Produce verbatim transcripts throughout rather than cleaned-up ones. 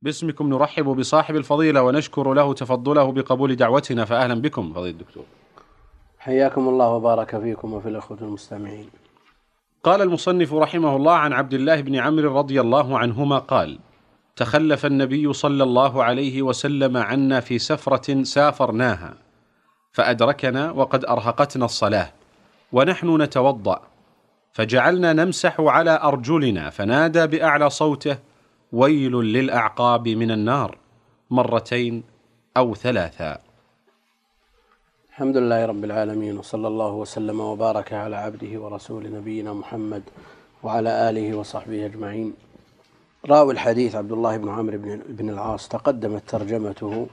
باسمكم نرحب بصاحب الفضيلة ونشكر له تفضله بقبول دعوتنا، فأهلا بكم فضيلة الدكتور. حياكم الله وبارك فيكم وفي الأخوة المستمعين. قال المصنف رحمه الله عن عبد الله بن عمرو رضي الله عنهما قال: تخلف النبي صلى الله عليه وسلم عنا في سفرة سافرناها، فأدركنا وقد أرهقتنا الصلاة ونحن نتوضأ، فجعلنا نمسح على أرجلنا، فنادى بأعلى صوته: ويل للأعقاب من النار، مرتين أو ثلاثا. الحمد لله رب العالمين، وصلى الله وسلم وبارك على عبده ورسول نبينا محمد وعلى آله وصحبه أجمعين. راوي الحديث عبد الله بن عمرو بن العاص تقدمت ترجمته،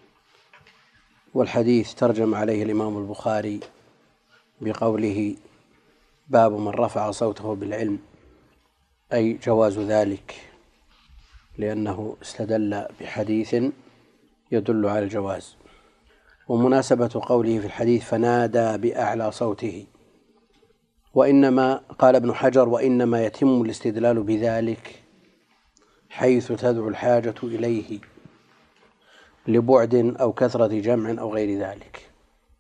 والحديث ترجم عليه الإمام البخاري بقوله: باب من رفع صوته بالعلم، أي جواز ذلك، لأنه استدل بحديث يدل على الجواز. ومناسبة قوله في الحديث فنادى بأعلى صوته، وإنما قال ابن حجر: وإنما يتم الاستدلال بذلك حيث تدعو الحاجة إليه لبعد أو كثرة جمع أو غير ذلك.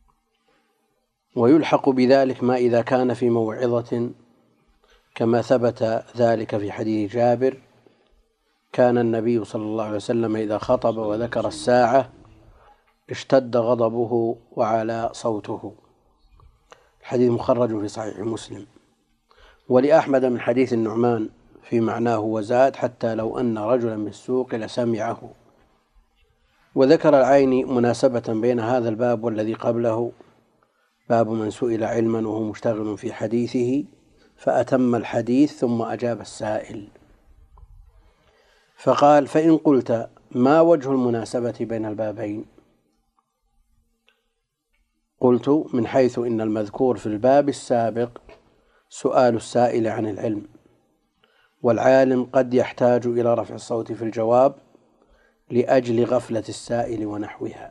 ويلحق بذلك ما إذا كان في موعظة، كما ثبت ذلك في حديث جابر: كان النبي صلى الله عليه وسلم إذا خطب وذكر الساعة اشتد غضبه وعلى صوته. الحديث مخرج في صحيح مسلم. ولأحمد من حديث النعمان في معناه وزاد: حتى لو أن رجلا من السوق لسمعه. وذكر العيني مناسبة بين هذا الباب والذي قبله: باب من سئل علما وهو مشتغل في حديثه فأتم الحديث ثم أجاب السائل. فقال: فإن قلت ما وجه المناسبة بين البابين؟ قلت: من حيث إن المذكور في الباب السابق سؤال السائل عن العلم، والعالم قد يحتاج إلى رفع الصوت في الجواب لأجل غفلة السائل ونحوها،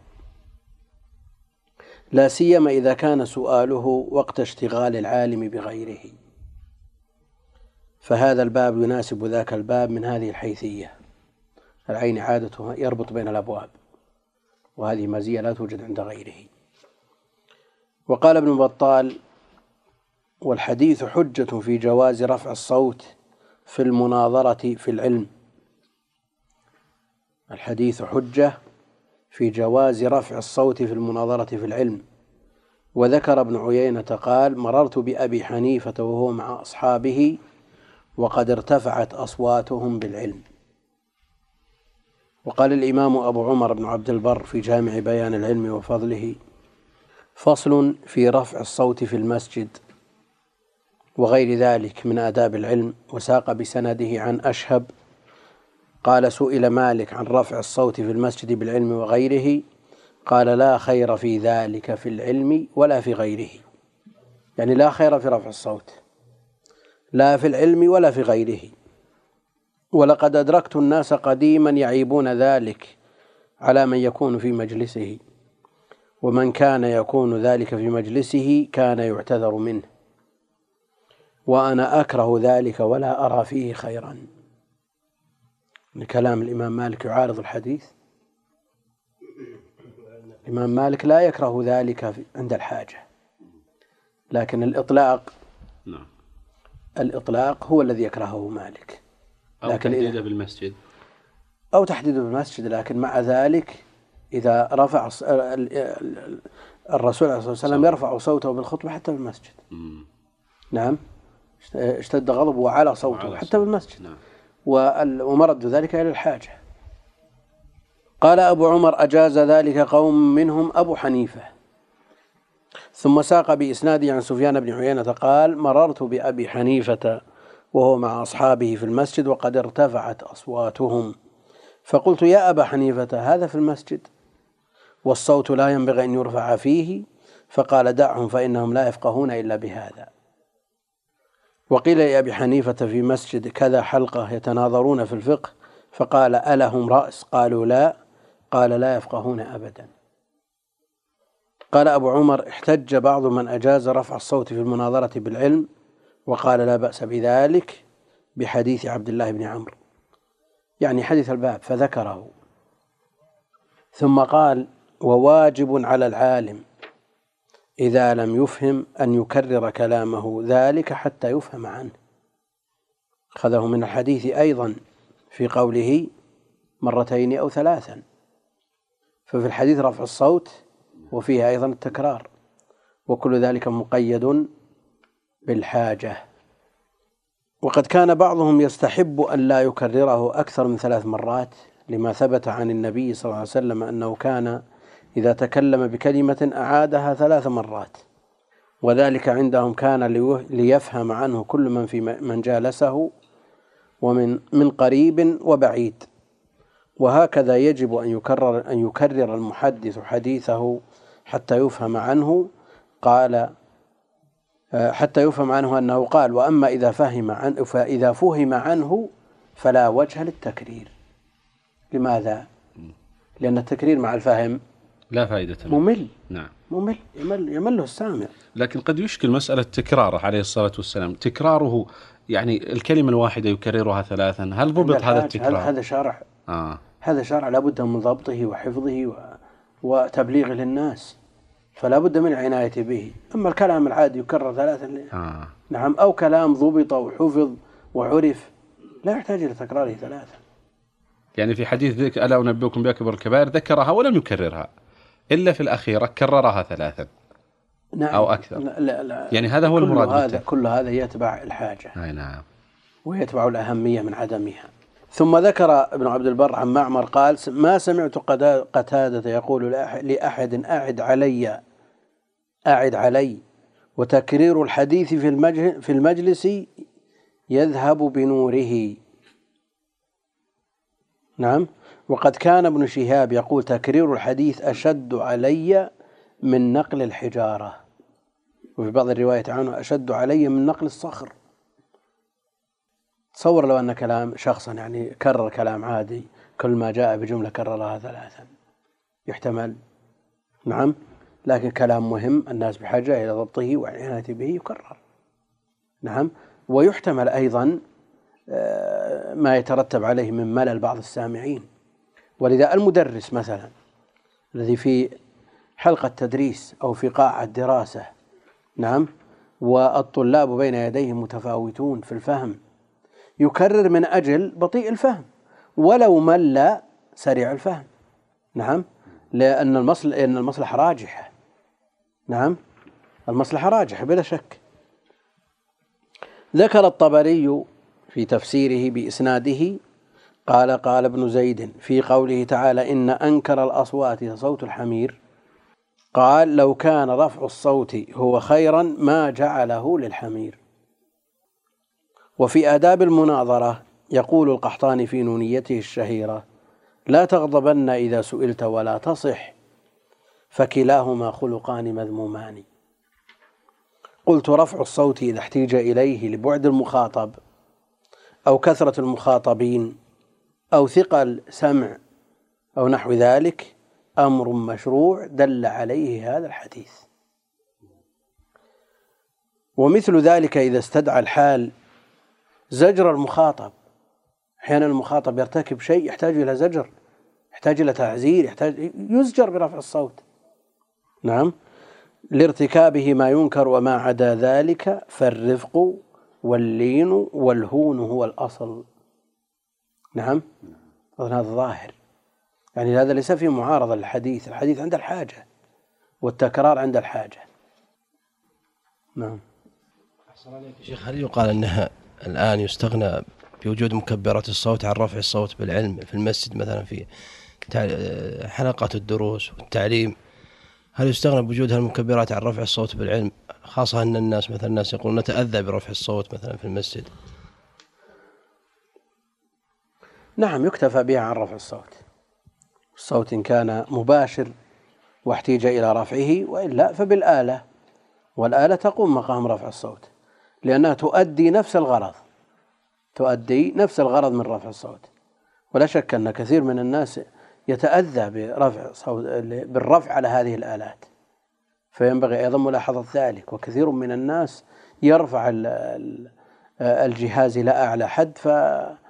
لا سيما إذا كان سؤاله وقت اشتغال العالم بغيره، فهذا الباب يناسب ذاك الباب من هذه الحيثية. العين عادته يربط بين الأبواب، وهذه مزية لا توجد عند غيره. وقال ابن بطال: والحديث حجة في جواز رفع الصوت في المناظرة في العلم. الحديث حجة في جواز رفع الصوت في المناظرة في العلم. وذكر ابن عيينة قال: مررت بأبي حنيفة وهو مع أصحابه وقد ارتفعت أصواتهم بالعلم. وقال الإمام أبو عمر بن عبد البر في جامع بيان العلم وفضله: فصل في رفع الصوت في المسجد وغير ذلك من آداب العلم. وساق بسنده عن أشهب قال: سئل مالك عن رفع الصوت في المسجد بالعلم وغيره، قال: لا خير في ذلك في العلم ولا في غيره. يعني لا خير في رفع الصوت لا في العلم ولا في غيره. ولقد أدركت الناس قديما يعيبون ذلك على من يكون في مجلسه، ومن كان يكون ذلك في مجلسه كان يعتذر منه، وأنا أكره ذلك ولا أرى فيه خيرا. كلام الإمام مالك يعارض الحديث. الإمام مالك لا يكره ذلك عند الحاجة، لكن الإطلاق نعم. الإطلاق هو الذي يكرهه مالك، أو تحديده بالمسجد أو تحديده بالمسجد. لكن مع ذلك إذا رفع الرسول عليه الصلاة والسلام يرفع صوته بالخطبة حتى بالمسجد. مم. نعم، اشتد غضبه وعلى صوته وعلى حتى بالمسجد. نعم. ومرد ذلك إلى الحاجة. قال أبو عمر: أجاز ذلك قوم منهم أبو حنيفة. ثم ساق بإسناده عن سفيان بن عيينة قال: مررت بأبي حنيفة وهو مع أصحابه في المسجد وقد ارتفعت أصواتهم، فقلت: يا أبا حنيفة، هذا في المسجد والصوت لا ينبغي أن يرفع فيه. فقال: دعهم فإنهم لا يفقهون إلا بهذا. وقيل لأبي حنيفة في مسجد كذا حلقة يتناظرون في الفقه، فقال: ألهم رأس؟ قالوا: لا. قال: لا يفقهون أبدا. قال أبو عمر: احتج بعض من أجاز رفع الصوت في المناظرة بالعلم وقال لا بأس بذلك بحديث عبد الله بن عمرو، يعني حديث الباب فذكره، ثم قال: وواجب على العالم إذا لم يفهم أن يكرر كلامه ذلك حتى يفهم عنه. أخذه من الحديث أيضا في قوله مرتين أو ثلاثا، ففي الحديث رفع الصوت وفيه أيضا التكرار، وكل ذلك مقيد بالحاجة. وقد كان بعضهم يستحب أن لا يكرره أكثر من ثلاث مرات، لما ثبت عن النبي صلى الله عليه وسلم أنه كان إذا تكلم بكلمة أعادها ثلاث مرات، وذلك عندهم كان ليفهم عنه كل من في من جالسه ومن من قريب وبعيد. وهكذا يجب أن يكرر أن يكرر المحدث حديثه حتى يفهم عنه. قال حتى يفهم عنه أنه قال: وأما إذا فهم عنه فإذا فهم عنه فلا وجه للتكرير. لماذا؟ لأن التكرير مع الفهم لا فائدة له. ممل. نعم ممل يمل يمله السامع. لكن قد يشكل مسألة تكراره عليه الصلاة والسلام، تكراره يعني الكلمة الواحدة يكررها ثلاثا، هل ضبط هذا التكرار؟ هذا شرع آه. هذا شرع لابد من ضبطه وحفظه و... وتبليغه للناس، فلا بد من العناية به. أما الكلام العادي يكرر ثلاثا آه. نعم، أو كلام ضبط وحفظ وعرف لا يحتاج إلى تكراره ثلاثا. يعني في حديث ذيك ألا أنبئكم بأكبر الكبائر ذكرها ولم يكررها إلا في الأخيرة كررها ثلاثا. نعم. أو أكثر. لا لا لا. يعني هذا هو المراد. هذا كل هذا يتبع الحاجة. أي نعم. ويتبع الأهمية من عدمها. ثم ذكر ابن عبد البر عن معمر قال: ما سمعت قتادة يقول لأحد أعد علي أعد علي وتكرير الحديث في في المجلس يذهب بنوره. نعم. وقد كان ابن شهاب يقول: تكرير الحديث أشد علي من نقل الحجارة، وفي بعض الروايات عنه أشد علي من نقل الصخر. تصور لو أن كلام شخصا يعني كرر كلام عادي، كل ما جاء بجملة كررها ثلاثا يحتمل. نعم. لكن كلام مهم الناس بحاجة إلى ضبطه والعناية به يكرر. نعم. ويحتمل أيضا ما يترتب عليه من ملل بعض السامعين. ولذا المدرس مثلا الذي في حلقة تدريس أو في قاعة دراسة، نعم، والطلاب بين يديه متفاوتون في الفهم، يكرر من أجل بطيء الفهم ولو مل سريع الفهم. نعم. لأن المصلحة لأن المصلحة راجحة. نعم. المصلحة راجحة بلا شك. ذكر الطبري في تفسيره بإسناده قال: قال ابن زيد في قوله تعالى: إن أنكر الأصوات صوت الحمير، قال: لو كان رفع الصوت هو خيرا ما جعله للحمير. وفي آداب المناظرة يقول القحطاني في نونيته الشهيرة: لا تغضبن إذا سئلت ولا تصح، فكلاهما خلقان مذمومان. قلت: رفع الصوت إذا احتيج إليه لبعد المخاطب أو كثرة المخاطبين أو ثقل سمع أو نحو ذلك أمر مشروع دل عليه هذا الحديث. ومثل ذلك إذا استدعى الحال زجر المخاطب. أحيانا المخاطب يرتكب شيء يحتاج إلى زجر، يحتاج إلى تعزير، يحتاج يزجر برفع الصوت. نعم. لارتكابه ما ينكر وما عدا ذلك فالرفق واللين والهون هو الأصل. نعم. هذا ظاهر، يعني هذا ليس فيه معارضة للحديث. الحديث عند الحاجة والتكرار عند الحاجة. نعم. أحسن عليك يا شيخ، هل يقال أنها الآن يستغنى بوجود مكبرات الصوت عن رفع الصوت بالعلم في المسجد مثلا في حلقات الدروس والتعليم؟ هل يستغنى بوجود هالمكبرات عن رفع الصوت بالعلم، خاصة أن الناس مثلا الناس يقولون نتأذى برفع الصوت مثلا في المسجد؟ نعم، يكتفى بها عن رفع الصوت. الصوت إن كان مباشر واحتيج إلى رفعه، وإلا فبالآلة، والآلة تقوم مقام رفع الصوت لأنها تؤدي نفس الغرض تؤدي نفس الغرض من رفع الصوت. ولا شك أن كثير من الناس يتأذى برفع صوت بالرفع على هذه الآلات، فينبغي أيضا ملاحظة ذلك. وكثير من الناس يرفع الجهاز إلى أعلى حد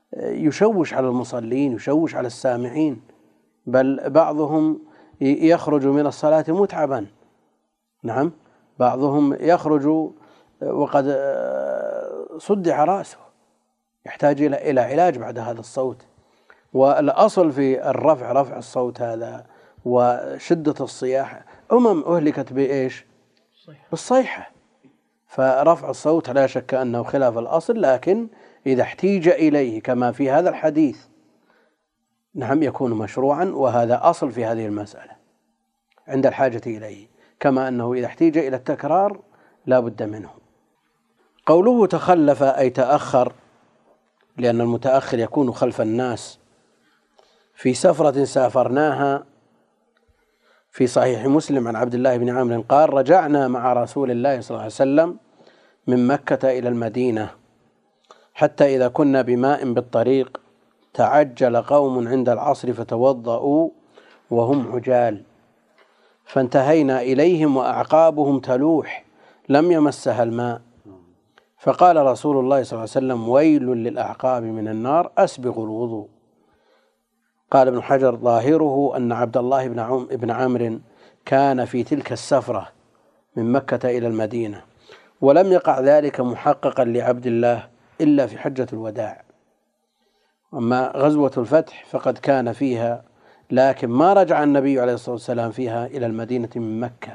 يشوش على المصلين، يشوش على السامعين، بل بعضهم يخرج من الصلاة متعبا. نعم، بعضهم يخرج وقد صدع رأسه، يحتاج إلى علاج بعد هذا الصوت. والأصل في الرفع رفع الصوت هذا وشدة الصياح، أمم أهلكت بإيش؟ بالصيحة. فرفع الصوت لا شك أنه خلاف الأصل، لكن إذا احتيج إليه كما في هذا الحديث نعم يكون مشروعا، وهذا أصل في هذه المسألة عند الحاجة إليه، كما أنه إذا احتيج إلى التكرار لا بد منه. قوله تخلف أي تأخر، لأن المتأخر يكون خلف الناس. في سفرة سافرناها، في صحيح مسلم عن عبد الله بن عمرو قال: رجعنا مع رسول الله صلى الله عليه وسلم من مكة إلى المدينة، حتى إذا كنا بماء بالطريق تعجل قوم عند العصر فتوضأوا وهم عجال، فانتهينا إليهم وأعقابهم تلوح لم يمسها الماء، فقال رسول الله صلى الله عليه وسلم: ويل للأعقاب من النار، أسبغوا الوضوء. قال ابن حجر: ظاهره أن عبد الله بن عمرو كان في تلك السفرة من مكة إلى المدينة، ولم يقع ذلك محققا لعبد الله إلا في حجة الوداع. أما غزوة الفتح فقد كان فيها، لكن ما رجع النبي عليه الصلاة والسلام فيها إلى المدينة من مكة،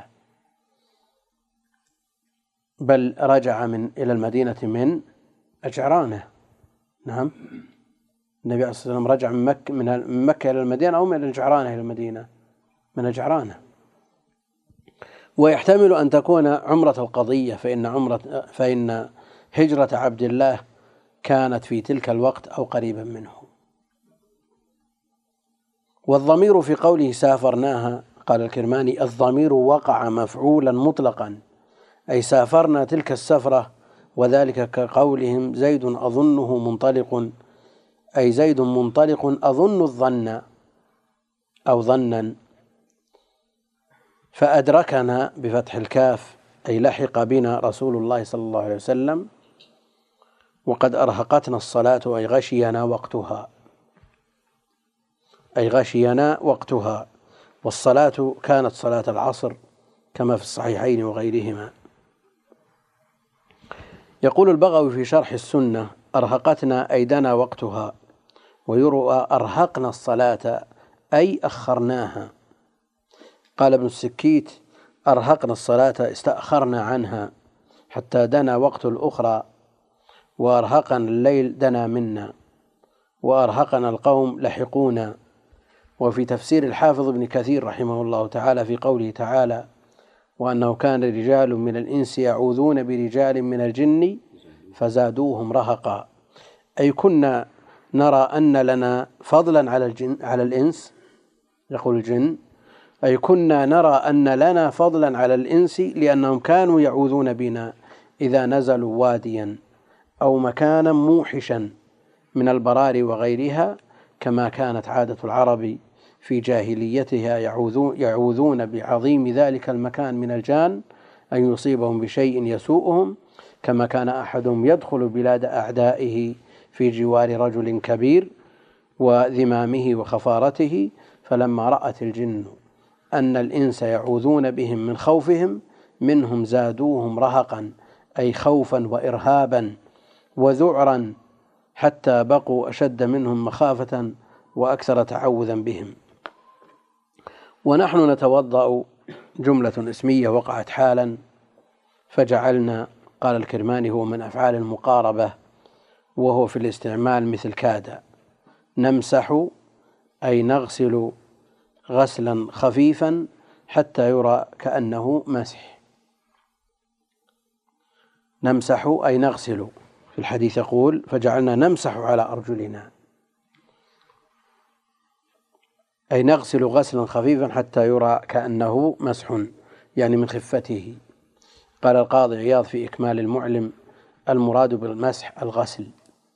بل رجع من إلى المدينة من أجعرانه. نعم، النبي عليه الصلاة والسلام رجع من مكة, من مكة إلى المدينة، أو من أجعرانه إلى المدينة؟ من أجعرانه. ويحتمل أن تكون عمرة القضية، فإن عمرة فإن هجرة عبد الله كانت في تلك الوقت أو قريبا منه. والضمير في قوله سافرناها، قال الكرماني: الضمير وقع مفعولا مطلقا، أي سافرنا تلك السفرة، وذلك كقولهم زيد أظنه منطلق، أي زيد منطلق أظن الظن أو ظنا. فأدركنا بفتح الكاف، أي لحق بنا رسول الله صلى الله عليه وسلم، وقد أرهقتنا الصلاة، أي غشينا وقتها، أي غشينا وقتها. والصلاة كانت صلاة العصر كما في الصحيحين وغيرهما. يقول البغوي في شرح السنة: أرهقتنا أي دنا وقتها، ويروى أرهقنا الصلاة أي أخرناها. قال ابن السكيت: أرهقنا الصلاة استأخرنا عنها حتى دنا وقت الأخرى، وأرهقنا الليل دنا منا، وأرهقنا القوم لحقونا. وفي تفسير الحافظ ابن كثير رحمه الله تعالى في قوله تعالى: وأنه كان رجال من الإنس يعوذون برجال من الجن فزادوهم رهقا، أي كنا نرى أن لنا فضلا على الجن على الإنس. يقول الجن: أي كنا نرى أن لنا فضلا على الإنس، لأنهم كانوا يعوذون بنا إذا نزلوا واديا أو مكانا موحشا من البرار وغيرها، كما كانت عادة العرب في جاهليتها يعوذون بعظيم ذلك المكان من الجان أن يصيبهم بشيء يسوءهم، كما كان أحدهم يدخل بلاد أعدائه في جوار رجل كبير وذمامه وخفارته، فلما رأت الجن أن الإنس يعوذون بهم من خوفهم منهم زادوهم رهقا، أي خوفا وإرهابا وذعرا، حتى بقوا أشد منهم مخافة وأكثر تعوذا بهم. ونحن نتوضأ جملة اسمية وقعت حالا، فجعلنا، قال الكرماني: هو من أفعال المقاربة، وهو في الاستعمال مثل كاد. نمسح أي نغسل غسلا خفيفا حتى يرى كأنه مسح. نمسح أي نغسل، في الحديث يقول: فجعلنا نمسح على أرجلنا، أي نغسل غسلا خفيفا حتى يرى كأنه مسح، يعني من خفته. قال القاضي عياض في إكمال المعلم: المراد بالمسح الغسل،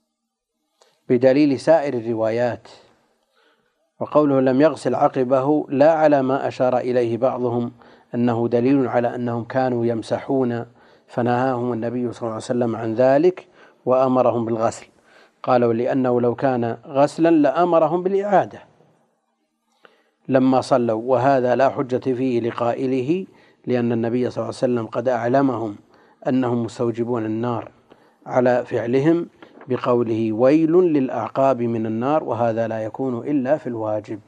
بدليل سائر الروايات. وقوله لم يغسل عقبه لا على ما أشار إليه بعضهم أنه دليل على أنهم كانوا يمسحون، فنهاهم النبي صلى الله عليه وسلم عن ذلك وأمرهم بالغسل، قالوا لأنه لو كان غسلا لأمرهم بالإعادة لما صلوا، وهذا لا حجة فيه لقائله، لأن النبي صلى الله عليه وسلم قد أعلمهم أنهم مستوجبون النار على فعلهم بقوله ويل للأعقاب من النار، وهذا لا يكون إلا في الواجب.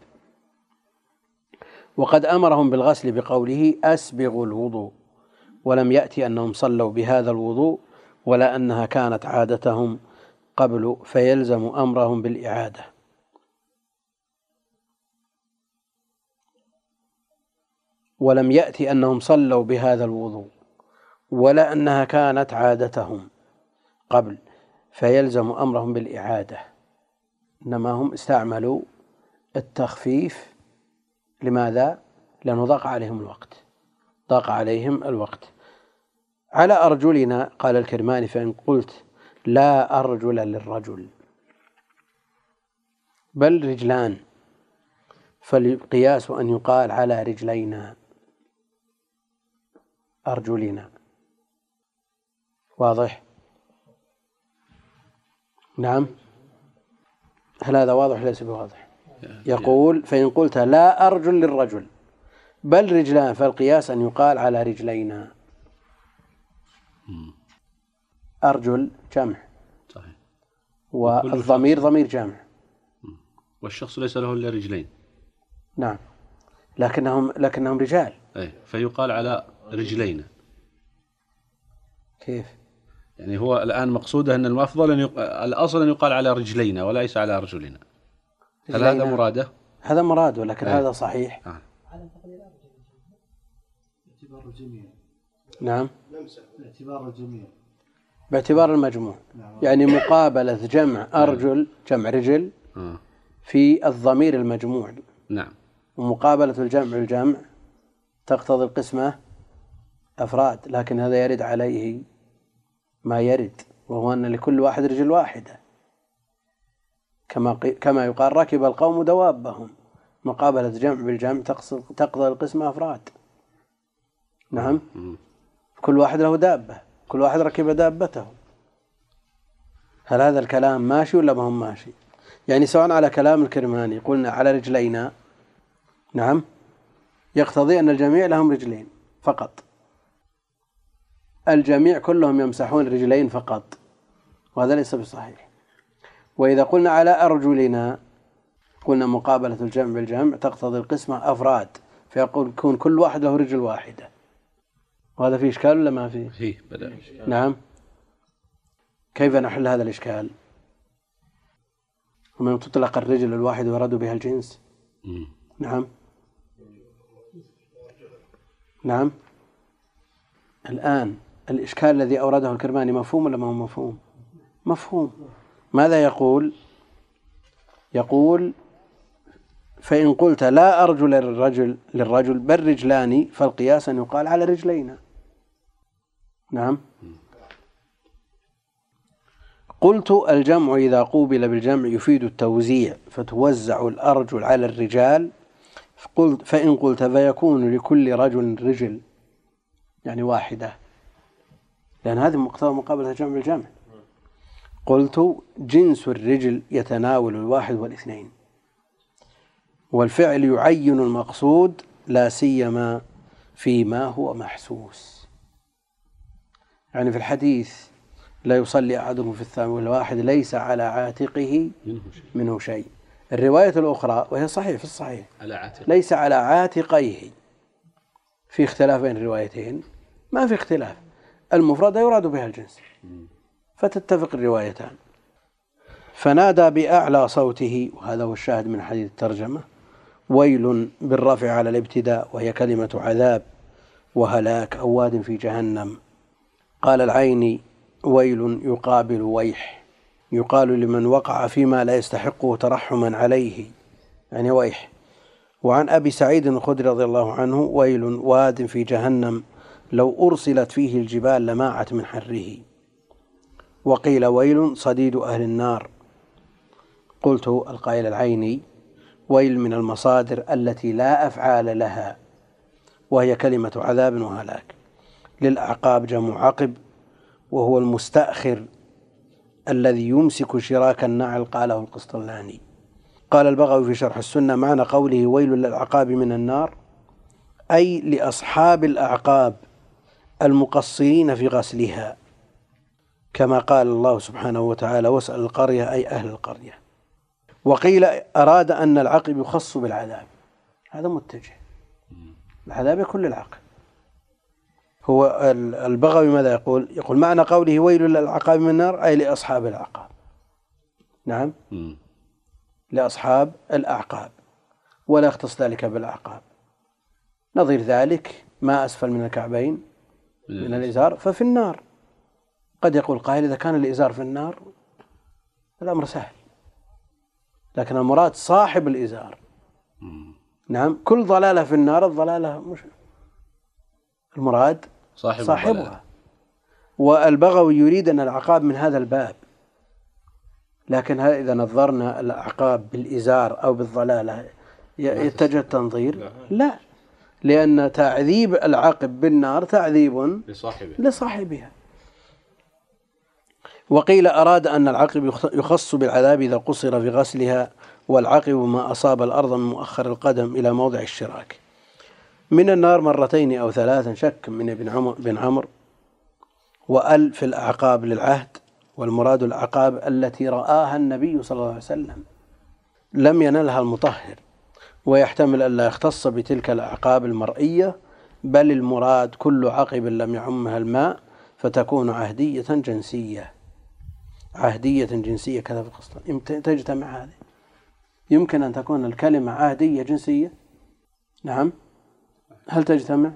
وقد أمرهم بالغسل بقوله أسبغوا الوضوء، ولم يأتي أنهم صلوا بهذا الوضوء ولا أنها كانت عادتهم قبل، فيلزم أمرهم بالإعادة. ولم يأتي أنهم صلوا بهذا الوضوء ولا أنها كانت عادتهم قبل، فيلزم أمرهم بالإعادة. إنما هم استعملوا التخفيف. لماذا؟ لأنه ضاق عليهم الوقت ضاق عليهم الوقت على أرجلنا. قال الكرماني فإن قلت لا أرجل للرجل بل رجلان فالقياس أن يقال على رجلينا أرجلنا. واضح؟ نعم. هل هذا واضح ليس بواضح؟ يقول فإن قلت لا أرجل للرجل بل رجلان فالقياس أن يقال على رجلينا. أرجل جمع صحيح، والضمير ضمير جمع، والشخص ليس له إلا رجلين. نعم، لكنهم لكنهم رجال. أي فيقال على رجلينا. كيف؟ يعني هو الآن مقصوده أن الأفضل أن يق... الأصل أن يقال على رجلينا وليس على أرجلنا. هل هذا مراده؟ هذا مراده، لكن أي. هذا صحيح. آه. باعتبار الجميع. نعم، باعتبار الجميع، باعتبار المجموع. يعني مقابلة جمع أرجل جمع رجل آه. في الضمير المجموع. نعم. ومقابلة الجمع الجمع تقتضي القسمة أفراد، لكن هذا يرد عليه ما يرد، وهو أن لكل واحد رجل واحدة، كما كما يقال ركب القوم دوابهم. مقابلة جمع بالجمع تقتضي القسمة أفراد. نعم. كل واحد له دابة، كل واحد ركب دابته. هل هذا الكلام ماشي ولا ما هو ماشي؟ يعني سواء على كلام الكرماني قلنا على رجلينا، نعم، يقتضي أن الجميع لهم رجلين فقط، الجميع كلهم يمسحون رجلين فقط، وهذا ليس بصحيح. وإذا قلنا على أرجلنا قلنا مقابلة الجمع بالجمع تقتضي القسمة أفراد، فيقول يكون كل واحد له رجل واحدة، وهذا فيه إشكال ولا ما فيه؟ فيه بدأ. نعم. كيف نحل هذا الإشكال؟ ومن تطلق الرجل الواحد ويراد بها الجنس. مم. نعم. نعم. الآن الإشكال الذي أورده الكرماني مفهوم ولا ما هو مفهوم؟ مفهوم. ماذا يقول؟ يقول فإن قلت لا أرجل للرجل للرجل بل رجلان فالقياس أن يقال على رجلينا. نعم. قلت الجمع إذا قوبل بالجمع يفيد التوزيع، فتوزع الأرجل على الرجال. قلت فإن قلت فيكون لكل رجل رجل، يعني واحدة، لأن هذه مقتضى مقابلة الجمع بالجمع. قلت جنس الرجل يتناول الواحد والاثنين، والفعل يعين المقصود لا سيما فيما هو محسوس. يعني في الحديث لا يصلي أحدكم في الثاني والواحد ليس على عاتقه منه شيء. الرواية الأخرى وهي صحيح في الصحيح على عاتق. ليس على عاتقيه. في اختلاف بين الروايتين؟ ما في اختلاف، المفرد يراد بها الجنس، فتتفق الروايتان. فنادى بأعلى صوته، وهذا هو الشاهد من حديث الترجمة، ويل بالرفع على الابتداء، وهي كلمة عذاب وهلاك أو واد في جهنم. قال العيني ويل يقابل ويح، يقال لمن وقع فيما لا يستحقه ترحما عليه، يعني ويح. وعن أبي سعيد الخدري رضي الله عنه ويل واد في جهنم لو أرسلت فيه الجبال لماعت من حره. وقيل ويل صديد أهل النار. قلت القائل العيني ويل من المصادر التي لا أفعال لها، وهي كلمة عذاب وهلاك. للأعقاب جمع عقب، وهو المستأخر الذي يمسك شراك النعل، قاله القسطلاني. قال البغوي في شرح السنة: معنى قوله ويل للأعقاب من النار أي لأصحاب الأعقاب المقصرين في غسلها، كما قال الله سبحانه وتعالى: واسأل القرية أي أهل القرية. وقيل أراد أن العقب يخص بالعذاب، هذا متجه، العذاب يكون للعقب. هو البغوي ماذا يقول؟ يقول معنى قوله ويل للأعقاب من النار أي لأصحاب الأعقاب. نعم، لأصحاب الأعقاب، ولا يختص ذلك بالأعقاب. نظير ذلك ما أسفل من الكعبين من الإزار ففي النار. قد يقول قائل إذا كان الإزار في النار الأمر سهل، لكن المراد صاحب الإزار. نعم، كل ضلالة في النار، الضلالة مش المراد صاحب صاحبها. والبغوي يريد أن العقاب من هذا الباب، لكن إذا نظرنا الأعقاب بالإزار أو بالضلالة يتجه التنظير؟ لا، لأن تعذيب العقب بالنار تعذيب لصاحبه. لصاحبها. وقيل أراد أن العقب يخص بالعذاب إذا قصر في غسلها، والعقب ما أصاب الأرض من مؤخر القدم إلى موضع الشراك من النار مرتين أو ثلاثا، شك من ابن عمر بن عمرو. وأل في الأعقاب للعهد، والمراد الأعقاب التي رآها النبي صلى الله عليه وسلم لم ينلها المطهر، ويحتمل أن لا يختص بتلك الأعقاب المرئية، بل المراد كل عقب لم يعمها الماء فتكون عهدية جنسية. عهدية جنسية كذا في القسطلاني تجتمع هذه. يمكن أن تكون الكلمة عهدية جنسية، نعم، هل تجتمع؟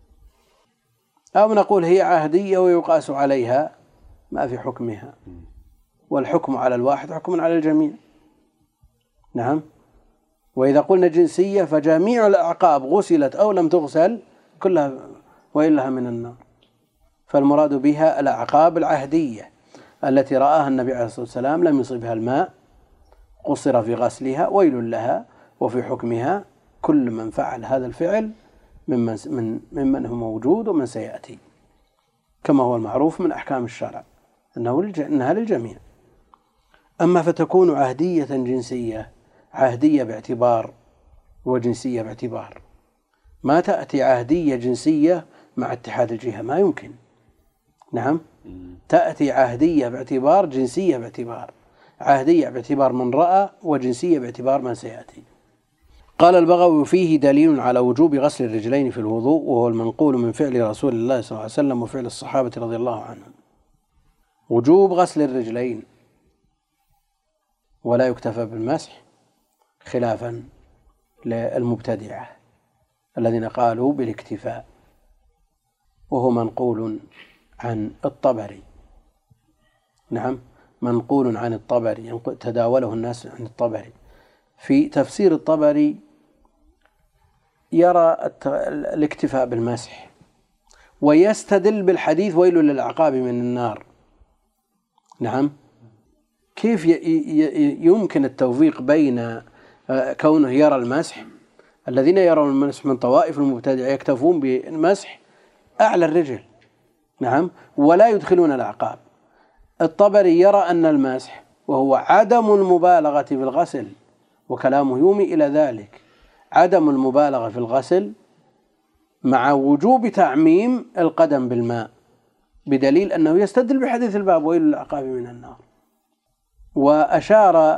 أو نقول هي عهدية ويقاس عليها ما في حكمها، والحكم على الواحد حكم على الجميع. نعم. وإذا قلنا جنسية فجميع الأعقاب غسلت أو لم تغسل كلها وإلها من النار، فالمراد بها الأعقاب العهدية التي رآها النبي عليه الصلاة والسلام لم يصبها الماء، قصر في غسلها، ويل لها، وفي حكمها كل من فعل هذا الفعل ممن, من ممن هو موجود ومن سيأتي، كما هو المعروف من أحكام الشرع أنه إنها للجميع. أما فتكون عهدية جنسية، عهدية باعتبار وجنسية باعتبار، ما تأتي عهدية جنسية مع اتحاد الجهة، ما يمكن. نعم، تأتي عهدية باعتبار، جنسية باعتبار، عهدية باعتبار من رأى، وجنسية باعتبار من سيأتي. قال البغوي فيه دليل على وجوب غسل الرجلين في الوضوء، وهو المنقول من فعل رسول الله صلى الله عليه وسلم وفعل الصحابة رضي الله عنهم. وجوب غسل الرجلين، ولا يكتفى بالمسح، خلافا للمبتدعة الذين قالوا بالاكتفاء، وهو منقول عن الطبري. نعم، منقول عن الطبري، تداوله الناس عن الطبري. في تفسير الطبري يرى الاكتفاء بالمسح، ويستدل بالحديث ويل للأعقاب من النار. نعم، كيف يمكن التوفيق بين كونه يرى المسح؟ الذين يرون المسح من طوائف المبتدع يكتفون بالمسح أعلى الرجل، نعم، ولا يدخلون الأعقاب. الطبري يرى أن المسح وهو عدم المبالغة في الغسل، وكلامه يومي إلى ذلك، عدم المبالغة في الغسل مع وجوب تعميم القدم بالماء، بدليل أنه يستدل بحديث الباب ويل للأعقاب من النار. وأشار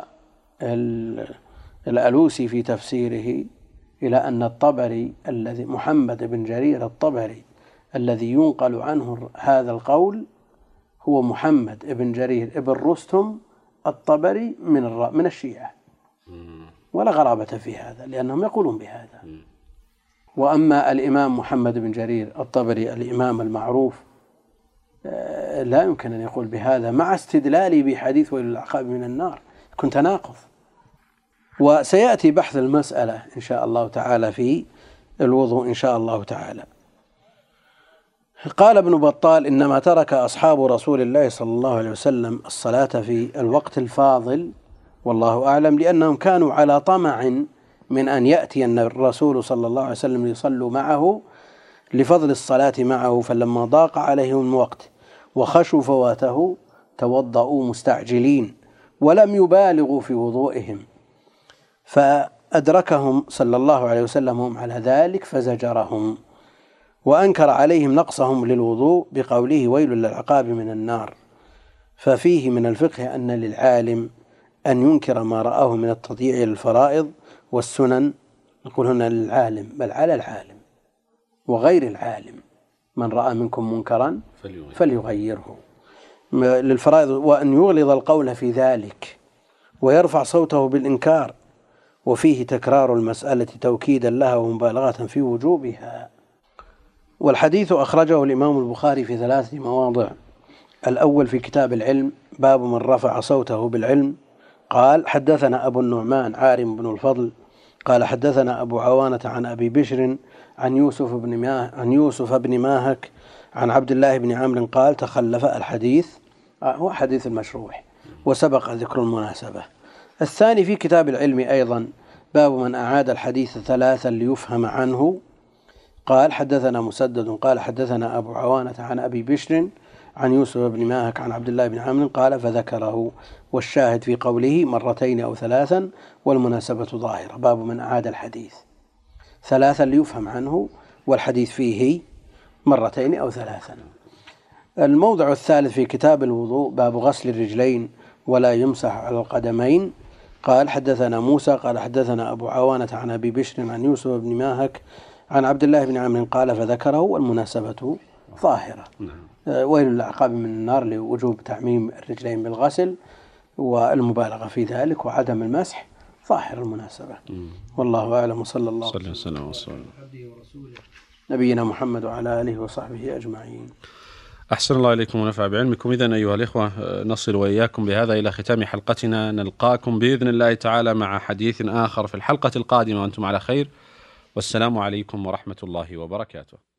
الألوسي في تفسيره إلى أن الطبري الذي محمد بن جرير الطبري الذي ينقل عنه هذا القول هو محمد بن جرير بن رستم الطبري من من الشيعة، ولا غرابة في هذا لأنهم يقولون بهذا. وأما الإمام محمد بن جرير الطبري الإمام المعروف لا يمكن أن يقول بهذا مع استدلالي بحديث ويل للأعقاب من النار، كنت تناقض. وسيأتي بحث المسألة إن شاء الله تعالى في الوضوء إن شاء الله تعالى. قال ابن بطال إنما ترك أصحاب رسول الله صلى الله عليه وسلم الصلاة في الوقت الفاضل والله أعلم لأنهم كانوا على طمع من أن يأتي الرسول صلى الله عليه وسلم ليصلوا معه لفضل الصلاة معه، فلما ضاق عليهم الوقت وخشوا فواته توضأوا مستعجلين ولم يبالغوا في وضوئهم، فأدركهم صلى الله عليه وسلم هم على ذلك فزجرهم، وأنكر عليهم نقصهم للوضوء بقوله ويل للعقاب من النار. ففيه من الفقه أن للعالم أن ينكر ما رآه من التضييع للفرائض والسنن، نقول هنا للعالم بل على العالم وغير العالم، من رأى منكم منكرا فليغيره للفرائض، وأن يغلظ القول في ذلك ويرفع صوته بالإنكار، وفيه تكرار المسألة توكيدا لها ومبالغة في وجوبها. والحديث أخرجه الإمام البخاري في ثلاث مواضع: الأول في كتاب العلم باب من رفع صوته بالعلم، قال حدثنا أبو النعمان عارم بن الفضل قال حدثنا أبو عوانة عن أبي بشر عن يوسف بن ماه عن يوسف بن ماهك عن عبد الله بن عمرو قال تخلف الحديث، هو حديث المشروح وسبق ذكر المناسبة. الثاني في كتاب العلم أيضا باب من أعاد الحديث ثلاثا ليفهم عنه، قال حدثنا مسدد قال حدثنا أبو عوانة عن أبي بشر عن يوسف بن ماهك عن عبد الله بن عمرو قال فذكره، والشاهد في قوله مرتين أو ثلاثا والمناسبة ظاهرة. باب من أعاد الحديث ثلاثا ليفهم عنه، والحديث فيه مرتين أو ثلاثا. الموضع الثالث في كتاب الوضوء باب غسل الرجلين ولا يمسح على القدمين، قال حدثنا موسى قال حدثنا أبو عوانة عن أبي بشر عن يوسف بن ماهك عن عبد الله بن عمرو قال فذكره، والمناسبة ظاهرة. ويل للعقاب من النار لوجوب تعميم الرجلين بالغسل والمبالغة في ذلك وعدم المسح ظاهر المناسبة. والله أعلم، صلى الله عليه وسلم نبينا محمد وعلى آله وصحبه أجمعين. أحسن الله إليكم ونفع بعلمكم. إذن أيها الإخوة نصل وإياكم بهذا إلى ختام حلقتنا، نلقاكم بإذن الله تعالى مع حديث آخر في الحلقة القادمة وأنتم على خير، والسلام عليكم ورحمة الله وبركاته.